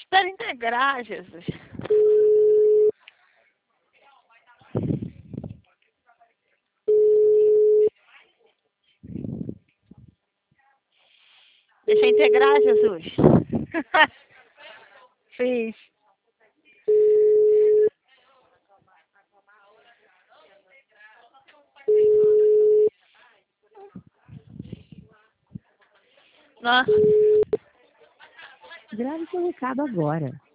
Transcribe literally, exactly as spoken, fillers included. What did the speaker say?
Quero integrar, Jesus. Deixa eu integrar, Jesus. Fiz. Nossa. Grave seu recado agora.